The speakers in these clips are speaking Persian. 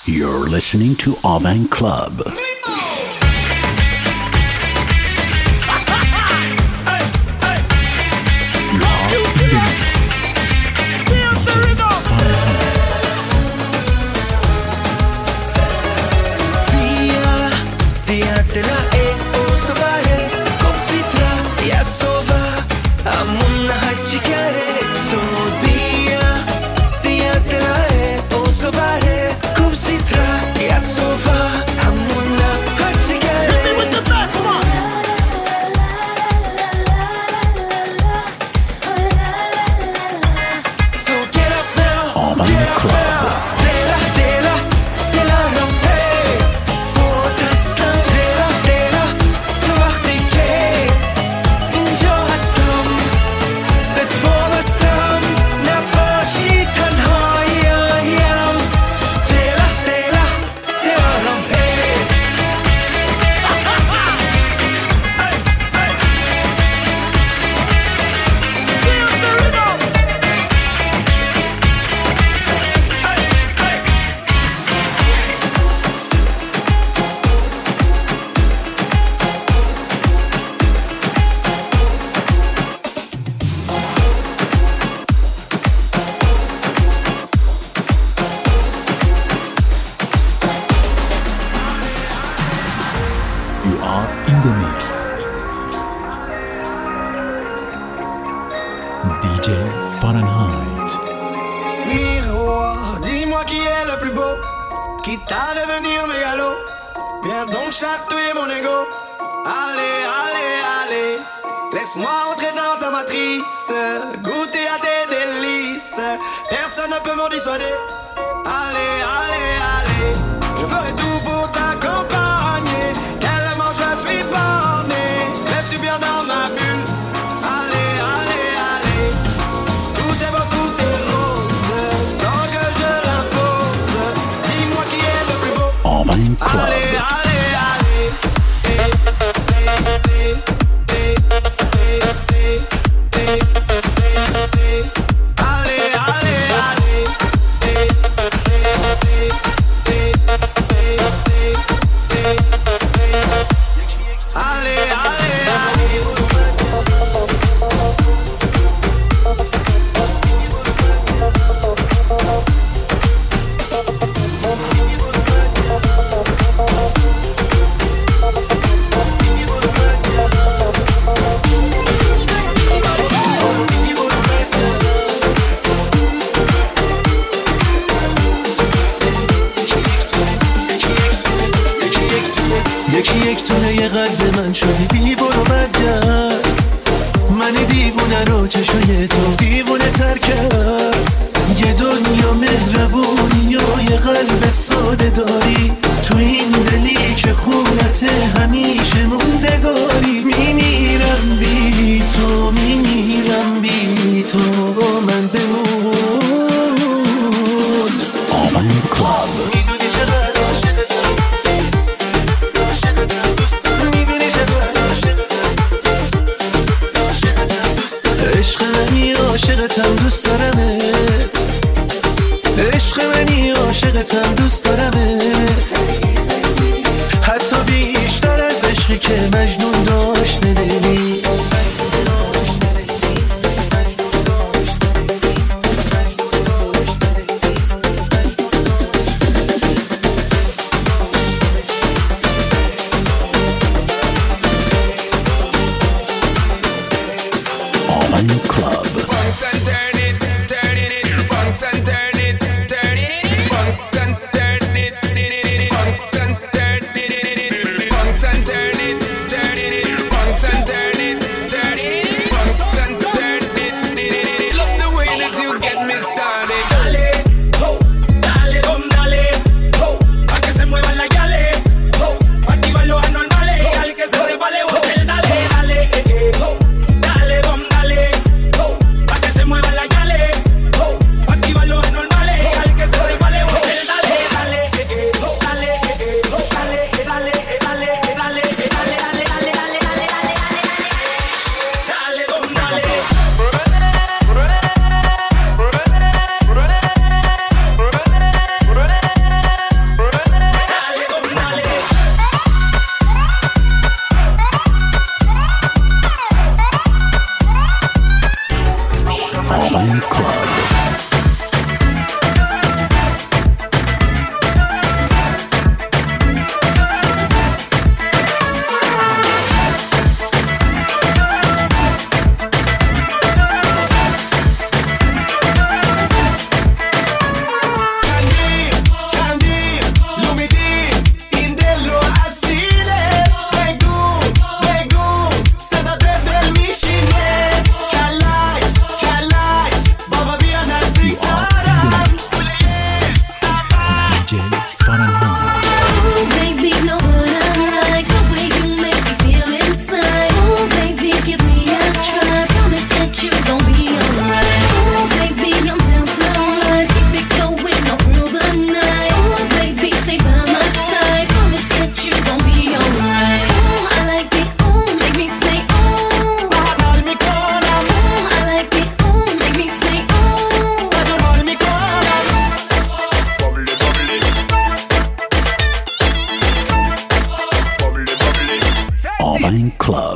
You're listening to Avan Club. And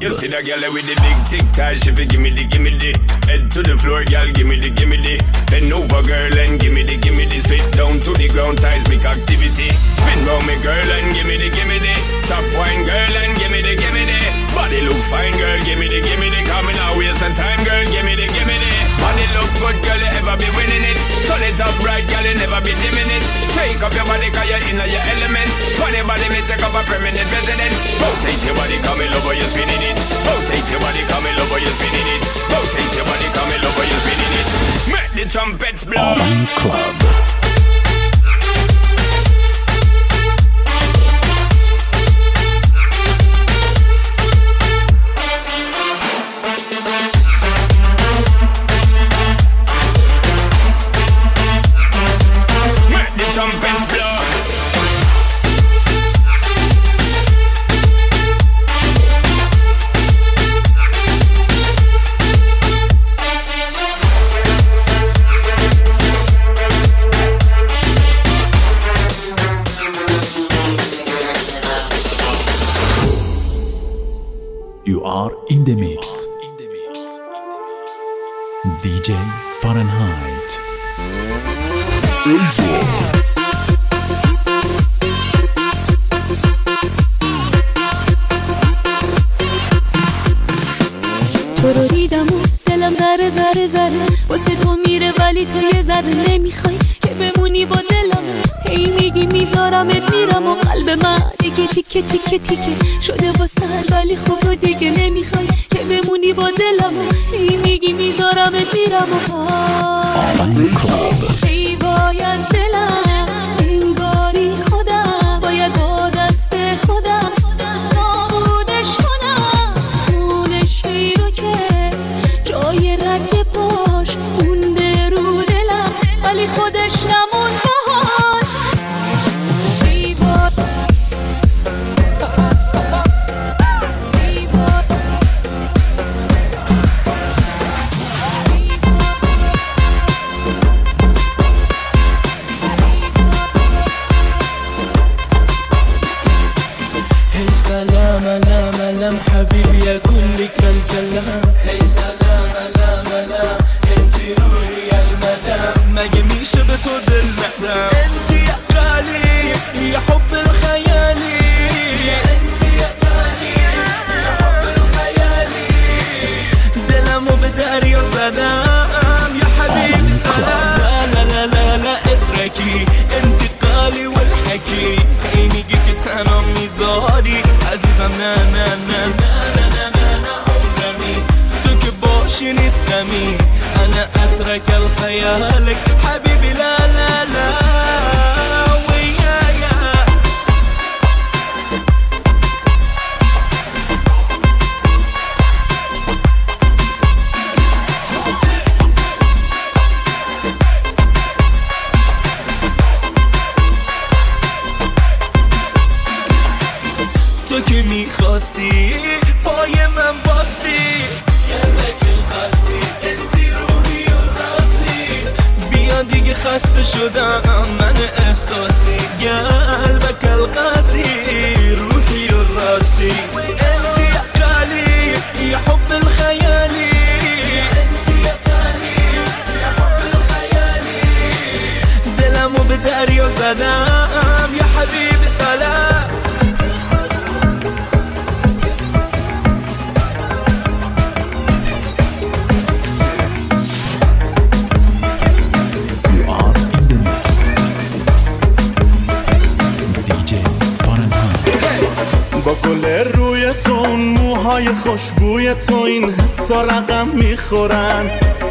You see that girl with the big tic tac, she fi gimme the head to the floor, girl, gimme the bend over, girl, and gimme the spit down to the ground, seismic activity. Spin round me, girl, and gimme the top wine, girl, and gimme the body look fine, girl, gimme the coming out waste some time, girl, gimme the body look good, girl, you ever be winning it. Turn it up right, girl, you never be dimming it. Take up your body, cause you're in your element. Funny body, me take up a permanent residence. Rotate your body, come in over, you're spinning it. Rotate your body, come in over, you're spinning it. Rotate your body, come in over, you're spinning it. Make the trumpets blow. Oven Club. Trumpets blow. You are in the mix. DJ Fahrenheit. تو رو دیدم و دلم ذره ذره ذره واسه تو میره ولی تو یه ذره نمیخوای که بمونی با دلم. هی میگی میذارمت میرم و قلب من دیگه تیکه تیکه تیکه شده با سر ولی خب تو دیگه نمیخوای که بمونی با دلم. هی میگی میذارمت میرم و ای وای از دلم انگاری خودم باید با دست خودم نابودش کنم. اون شی رو که جای رد پاش مونده رو دلم ولی خودش نمون باهاش. ای وای سلام حبيبي يا كلك الكلام. هي سلام لا انتي روحي يا المدام ما جميش بتود المحرام. انتي يا غالي يا حب الخيالي. انتي يا غالي يا حب الخيالي. دلم بداري وسلام يا حبيبي سلام. لا لا لا لا اتركي انتي قالي والحكي عيني جيك انا ميزاري عزيزم نه نه نه نه نه نه نه عمري تو که باشی نیست غمی انا اترك الخيالك حبيبي لا لا لا ويايا. تو که میخواستی پای من باستی گلک القاسی انتی روحی و راسی. بیا دیگه خسته شدم من احساسی قلبك القاسي روحي الراسي. انتي يا غالي يا حب الخيالي. انتي يا غالي يا حب الخيالي. دلمو بداري وزدام يا حبيبي سلام. با گل روی تو اون موهای خوشبوی تو این حسا رقم میخورن.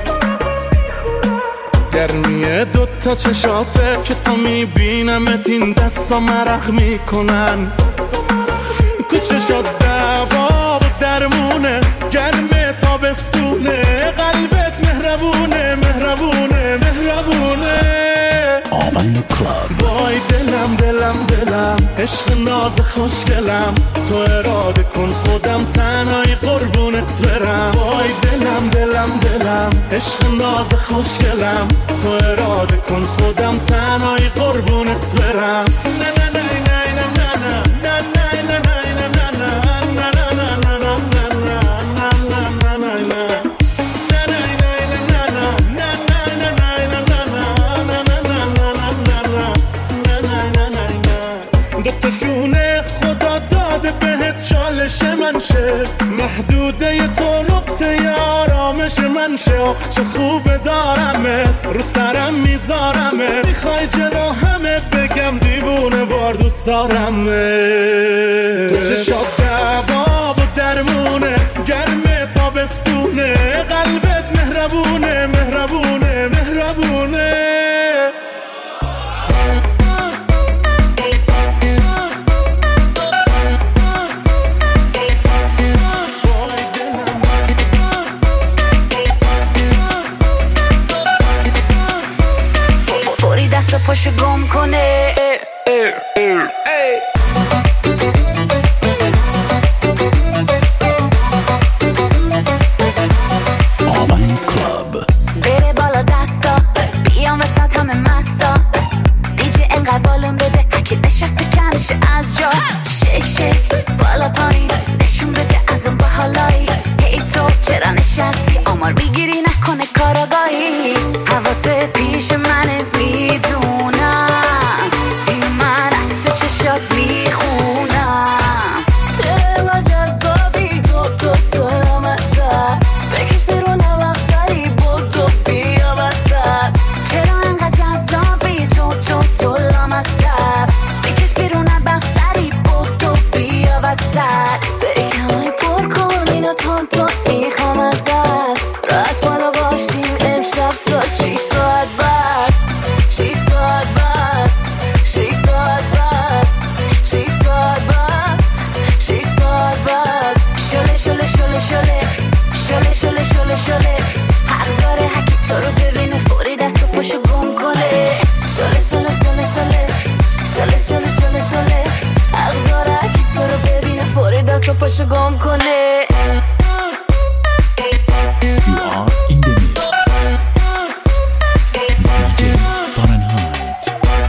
گرمیه دوتا چشاته که تا میبینمت این دستا مرخ میکنن. تو چشات دوا و درمونه گرمه تابستونه قلبت مهربونه مهربونه مهربونه. Oven Club. وای دلم دلم دلم عشق ناز خوشگلم تو اراده کن خودم تنهایی قربونت برم. وای دلم دلم دلم عشق ناز خوشگلم تو اراده کن خودم تنهایی قربونت برم. نه نه نه نه نه نه نه نه نه نه نه نه نه نه نه نه نه. من شه، محدوده تو نقطه آرامش من شه. آخ چه خوبه دارمه، رو سرم میذارمه، میخوای جلو همه بگم دیوونه وار دوست دارمه. تو چشات دوا و درمونه، گرمه تا بسونه، قلبت مهربونه مهربونه مهربونه. دست پاشو گم کنه. آون کلاب بره بالا دستا، بیام وسط همه مستا، دیجه انقدر والون بده اگه نشسته کنش از جا. شیک شیک بالا پایین نشون بده از اون باحالایی. هی تو چرا نشستی آمار میگیری نکنه کاراگاهی. حواست پیش منه میدونم، این من از تو چشات میخونم. چرا جذابی تو لامصب، بکش بیرون وقت سری بودو بیا وسط. چرا انقدر جذابی تو لامصب، بکش بیرون وقت سری بودو بیا وسط. بکمای پر کن اینو تون میخوام ازت، راست بالا باشیم امشب تا 6 ساعت بعد. 6 ساعت بعد 6 ساعت بعد 6 ساعت بعد 6 ساعت بعد. شله شله شله شله شله شله شله شله، حق داره هکی تو رو ببینه فوری دست و پاشو گم کنه. شله شله شله شله شله شله شله شله، حق داره هکی تو رو ببینه فوری دست و پاشو گم کنه. You are in the mix. DJ Fahrenheit.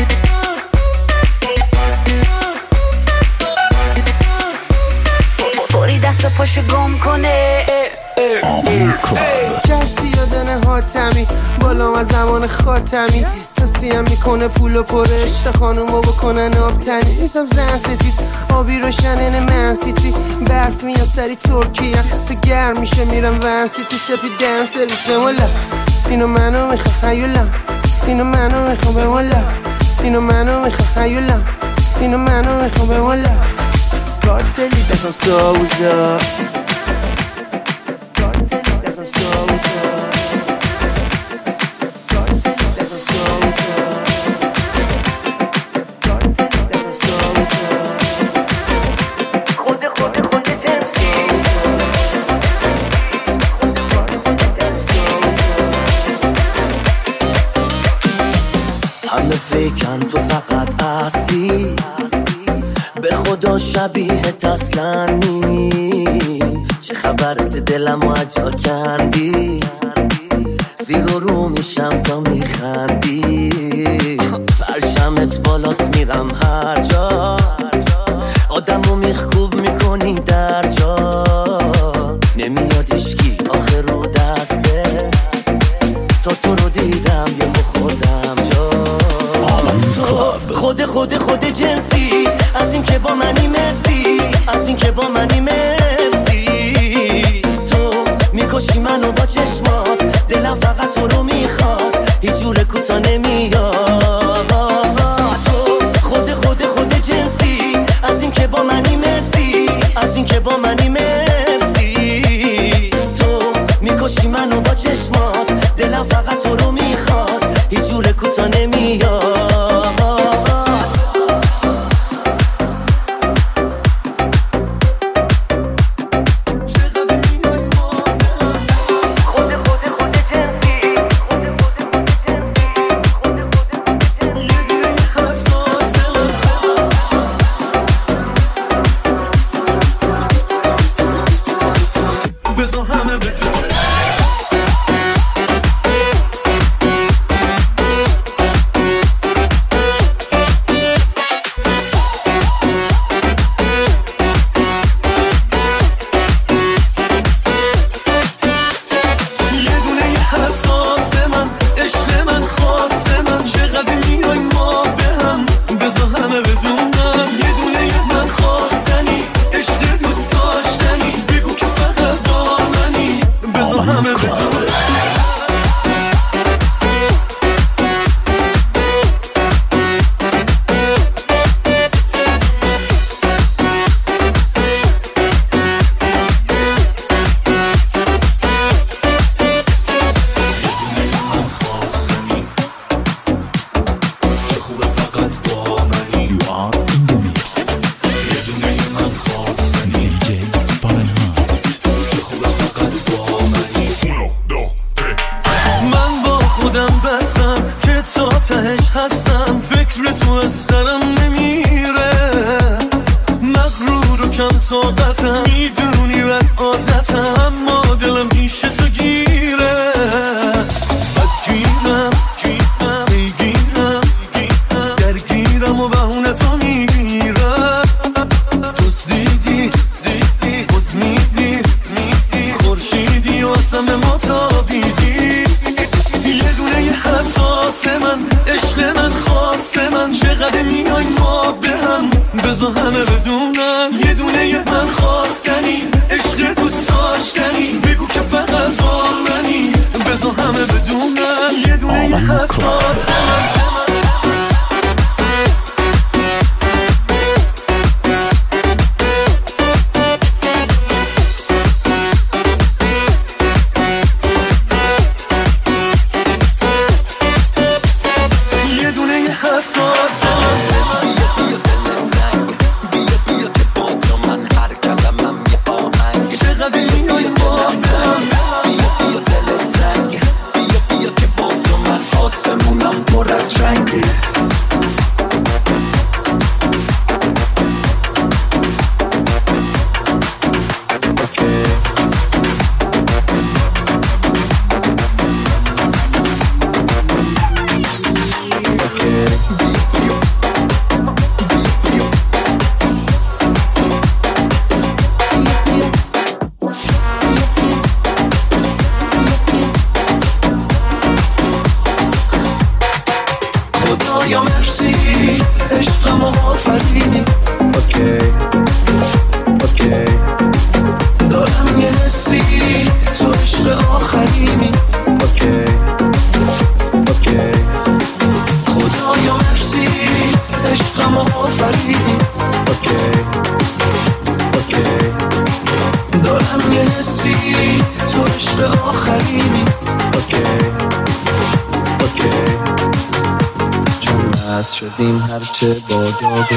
فوری دست و پاشو گم کنه. آون کلاب کشتی یادن حاتمی، بالام از زمان خاتمی. تو سیم میکنه پول و پرشت خانومو بکنن آبتنی. نیستم زن ستیز آبی روشنن من سیتی، برف میاد سری ترکیه تو گرم میشه میرم ون سیتی. سپیدن سرویس بمولا، اینو منو میخوام هیولا، اینو منو میخوام بمولا، اینو منو میخوام هیولا، اینو منو میخوام بمولا. کارتلی دستم ساوزا، کارتلی دستم ساوزا، کارتلی دستم ساوزا، کارتلی دستم ساوزا. خود جنسی، همه فکرن تو فقط اصلی، به خدا شبیهت اصلا نی. چه خبرت دلمو اجا کندی، زیر و رو میشم تا میخندی. پرشمت بالاست میرم هر جا، آدمو میخکوب میکنی در جا. نمیاد اشکی آخر رو دسته، تا تو رو دیدم یه خودم جا. خود جنسی، از این که با منی مرسی، از این که با منی مرسی. تو میکشی منو با چشمات، دلم فقط تو رو میخواد، هیچ جور کوتا نمیاد. تو خود جنسی، از این که با منی مرسی، از این که با منی مرسی. تو میکشی منو با چشمات، دلم فقط تو رو میخواد، هیچ جور کوتا نمیاد. همه بدونم یه دونه من خواستنی، عشق دوست داشتنی. میای ما به هم بذار همه بدونن یه دونه یه من خواستنی عشق دوست داشتنی بگو که فقط با منی بذار همه بدونن یه دونه یه حساس شدیم هرچه بادا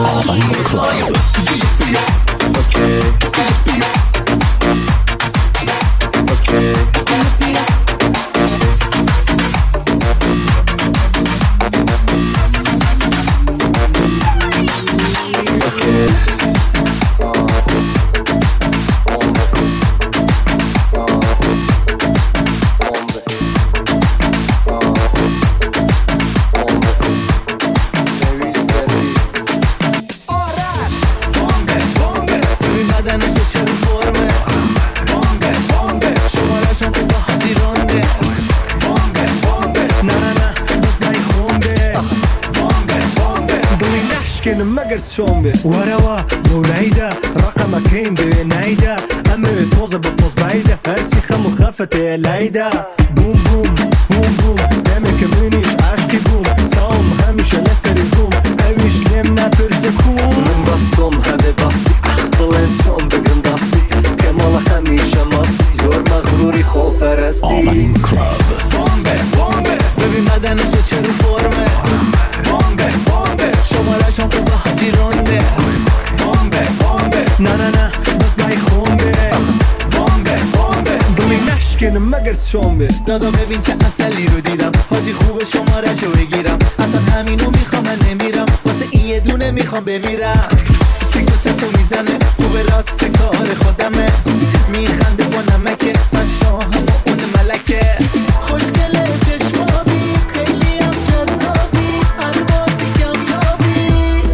وروا موليدا رقمك هين بنايدا أمي توزة بطوز بعيدة هاتي خم وخافة لايدا بوم بوم بوم بوم دامك منيش عاشكي بوم تاوم هميشة لسري زوم اويش لمنا برزكوم من بستوم هبه باسي اخطلين سوم بگرم داستی كمال هميشة ماستي زور مغروري خوب پرستی آفرین کلاب بومبه بومبه ببین بدنشو چرو فرمه بومبه بومبه شمارشم خوبه حاجی رونده بومبه بومبه نه بس بای خونده بومبه بومبه دلی نشکنم مگر چومبه دادا ببین چه اصلی رو دیدم حاجی خوبه شمارشو بگیرم اصلا همینو میخوام من نمیرم واسه این یه دونه میخوام بمیرم تیک و تکو میزنه خوبه راست کار خودمه میخنده با نمکه من شاهم و اون ملکه خوشگله چشمابی خیلی هم جذابی الباسی کمیابی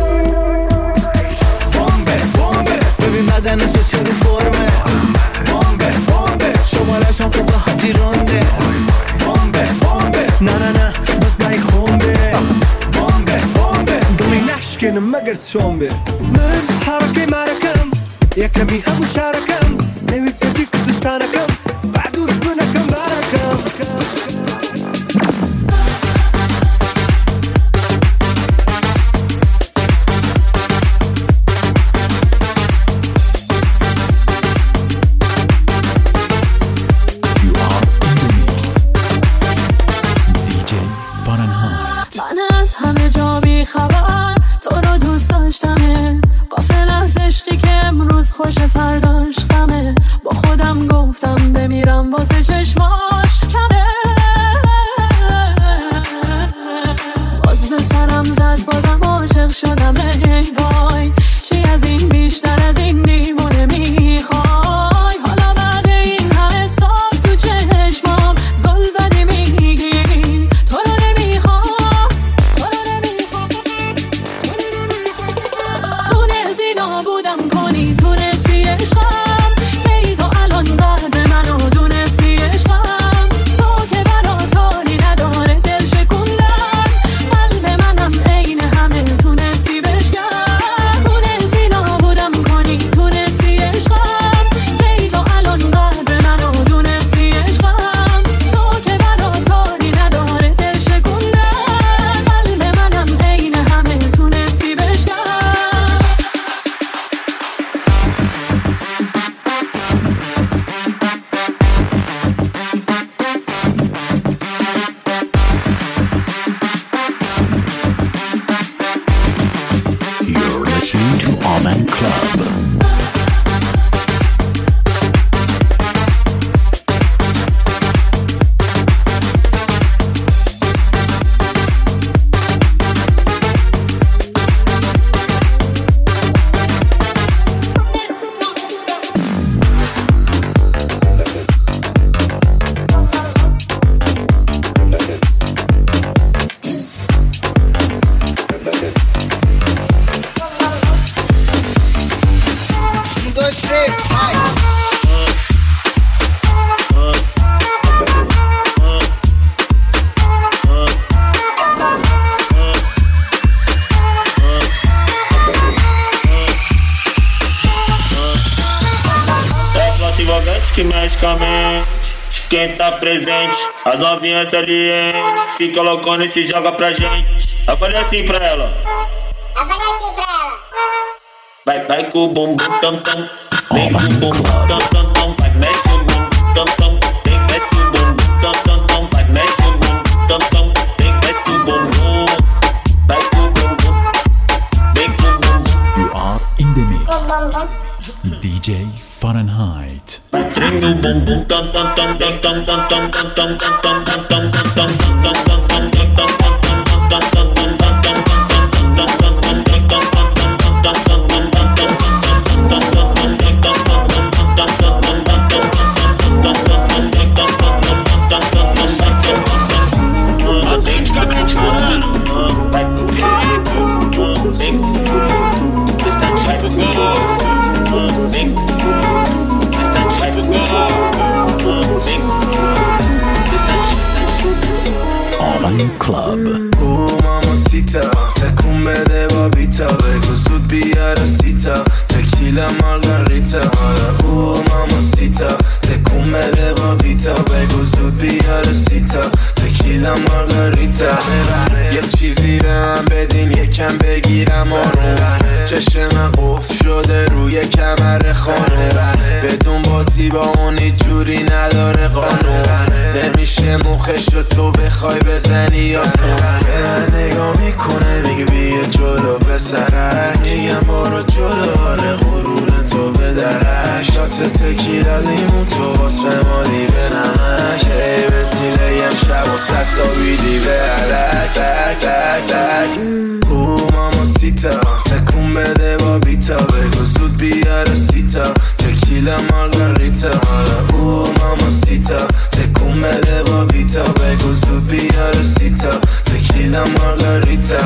بومبه بومبه ببین بدنشو چرو فرمه بومبه بومبه شمارشم خوبه حاجی رونده بومبه بومبه نه بس بای خونده بومبه بومبه دلی نشکنم مگر چومبه من حركي معركم يا كمي هم شاركم نوي تسديك دوستانكم بعدوش منكم باركم You are in the mix. DJ Fahrenheit. من از همه جا بی خبر تو رو دوست داشتمه قافل از عشقی که امروز خوش فرداش غمه با خودم گفتم بمیرم واسه چشماش کمه باز به سرم زد بازم عاشق شدم ای وای چی از این بیشتر از این دیوونه میخوای حالا بعد این همه سال تو چشمام زل زدی میگی تو رو نمیخوام تونستی نابودم کنی تونستی عشقم کی تو الان بعد منو دونستی عشقم تو که برات حالی نداره دل شکوندن قلب منم عین همه تون Club. Que mexe com a mente de quem tá presente. As novinhas salientes fica loucona e se joga pra gente. Eu falei assim pra ela. Vai com o bumbum tam tam. Vem com o bumbum tam tam tam. Vai mexe o bumbum tam tam. Vem mexe o bumbum tam tam tam. Vai mexe o bumbum tam tam. Vem mexe o bumbum. Vai com o bumbum. Vem com o bumbum. You are in the mix. DJ Fahrenheit. Ring o bumbum tam tam tam tam tam tam tam tam tam tam tam tam tam tam autenticamente falando, vai pro rico, vem distante, vai pro gol, vem distante, vai pro gol, vem distante. Alvin Club. Mamacita, تکون بده با بیتا بگو زود بیاره سیتا تکیلا مارگاریتا ماماسیتا تکون بده با بیتا بگو زود بیاره سیتا تکیلا مارگاریتا یه چیزی به من بدین یکم بگیرم آروم چشم قفل شده روی کمر خانم بدون بازی با اون هیچ جوری نداره قانون نمیشه مخش رو تو بخوای بزنی یا سون به من نگاه میکنه میگه بیا جلو بسرک میگم برو جلو حال غرور تو بدرک شات تکیلا لیمون تو باز فمالی به نمک ای بسیله شب و ست تا بیدی به علک لک لک لک ماماسیتا تکون بده با بیتا بگو زود بیاره سیتا تکیلا مارگاریتا ماماسیتا تکون بده با بیتا بگو زود بیاره سیتا تکیلا مارگاریتا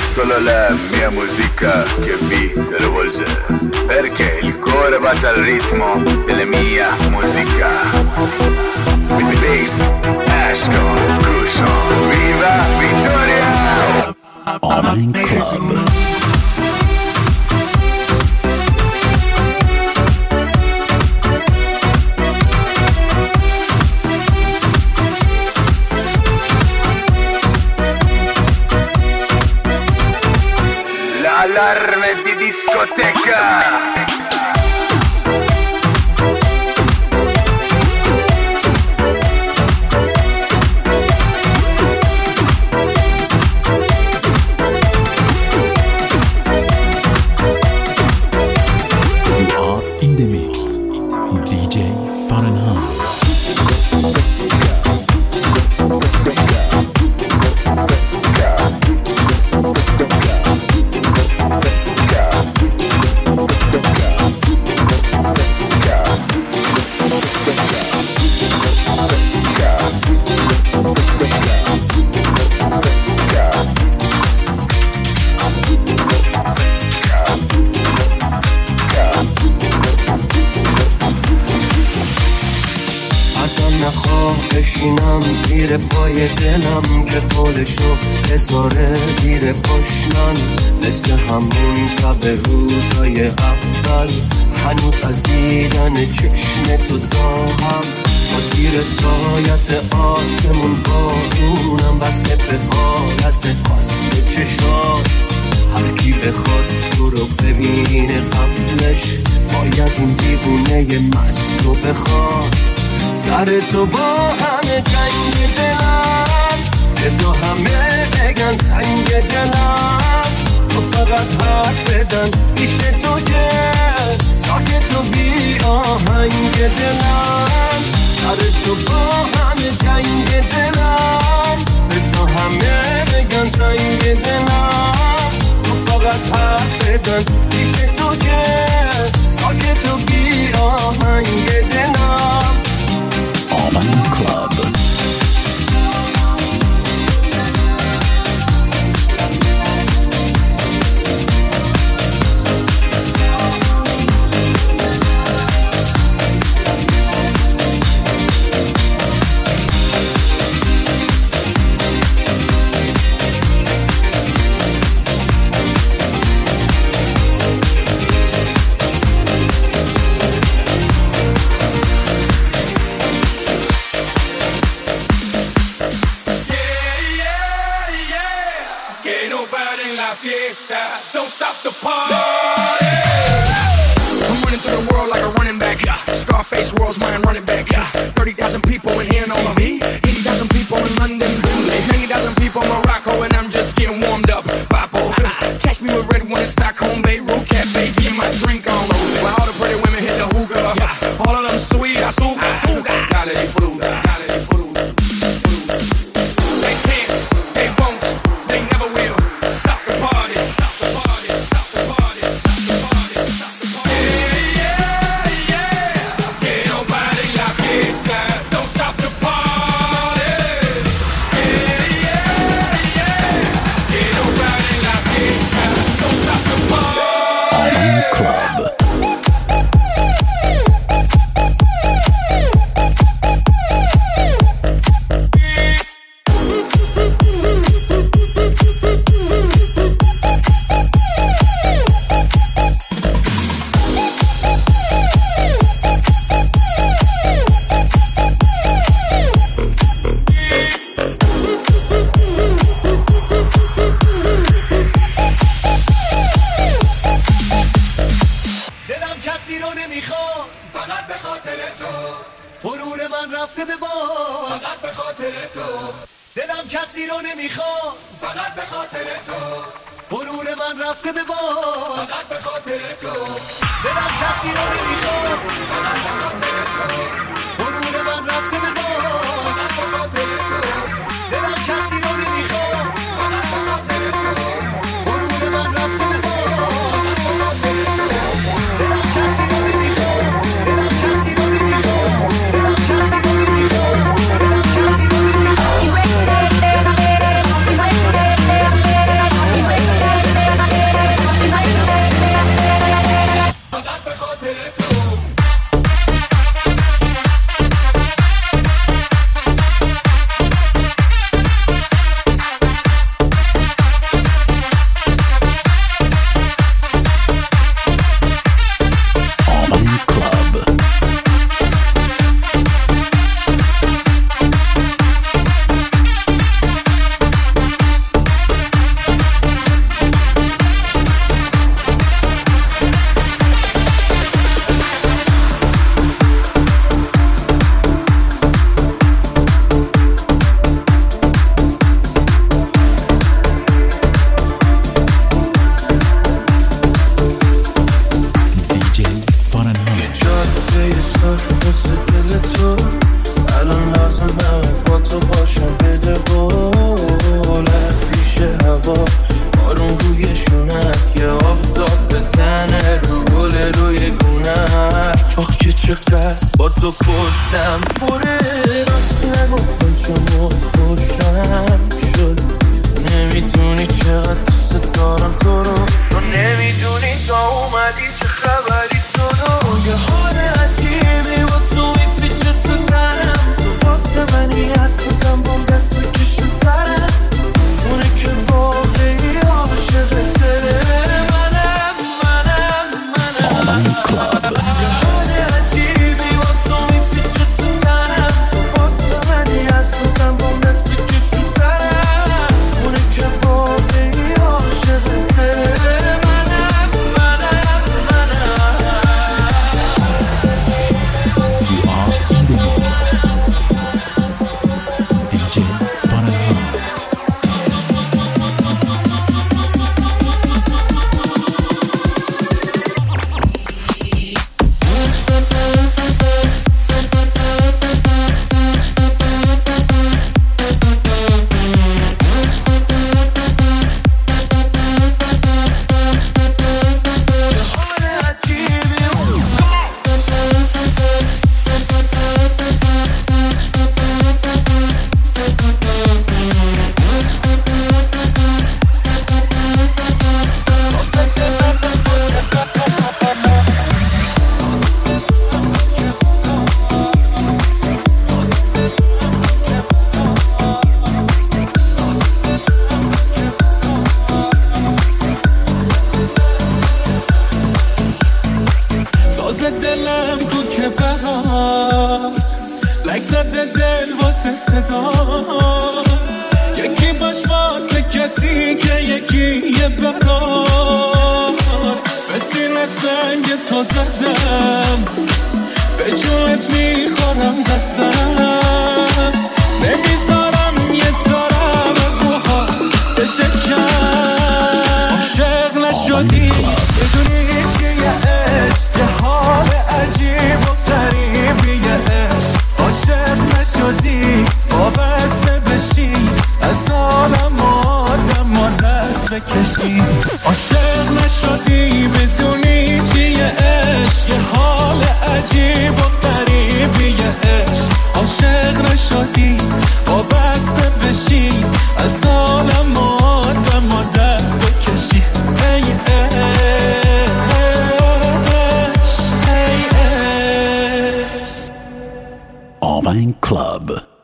solo la mia musica che vi travolge, perché il cuore batte al ritmo della mia musica. Bass, Ashko, Crucial, viva Vittoria! Online Club. L'allarme di discoteca. بشینم زیر پای دلم که خودشو بذاره زیر پشنم، مثل همون تب روزای اول هنوز از دیدن چشم تو داغم. تا زیر سایت آسمون بارونم بسته به حالت قصد چشات. هر کی بخواد تو رو ببینه قبلش باید این دیوونه مست رو بخواد. سر تو با همه جنگ دلم، بزا همه بگن سنگ دلم. تو فقط حرف بزن پیش تو که ساکت و بی آهنگ دلم. سر تو با همه جنگ دلم، بزا همه بگن سنگ دلم. تو فقط حرف بزن پیش تو که ساکت و بی آهنگ دلم. Online Club. Don't stop the party. I'm running through the world like a running back. Scarface, world's mine, running back. 30,000 people in here and all of me. 80,000 people in London. 90,000 people in Morocco, and I'm just getting warmed up. Papo, catch me with red one in Stockholm, Beirut Cafe, getting my drink on. While all the pretty women hit the hookah. All of them sweet, azúcar. Dale di fruta, dale di fruta. They can't, they won't, they never will. Stop the party. چقدر با تو کشتم پره راست نگفتم چون خوشم شد نمیدونی چقدر دوست دارم تو رو تو نمیدونی تا اومدی چه خبری تو رو یه حال عجیبی با تو میفیچه تو تنم تو واسه منی حساسم بام دست بکش تو سرم اونه که واقعی عاشقته منم یه حال عجیبی با تو میفیچه تو تنم تو واسه منی حساسم بام دست بکش تو سرم اونه که واقعی عاشقته دلم کو که برات لک زده دل واسه صدات یکی باش واسه کسی که یکی یه برات به سینه سنگ تو زدم به جونت میخورم قسم نمیذارم یه طرف از موهات بشه کم عاشق نشدی بدونی چیه عشق یه حال عجیب و غریبیه عشق عاشق نشدی وابسته بشی از عالم آدم و دست بکشی عاشق نشدی بدونی چیه عشق یه حال عجیب و غریبیه عشق عاشق نشدی وابسته بشی از عالم آدم و دست بکشی ای Alvine Club.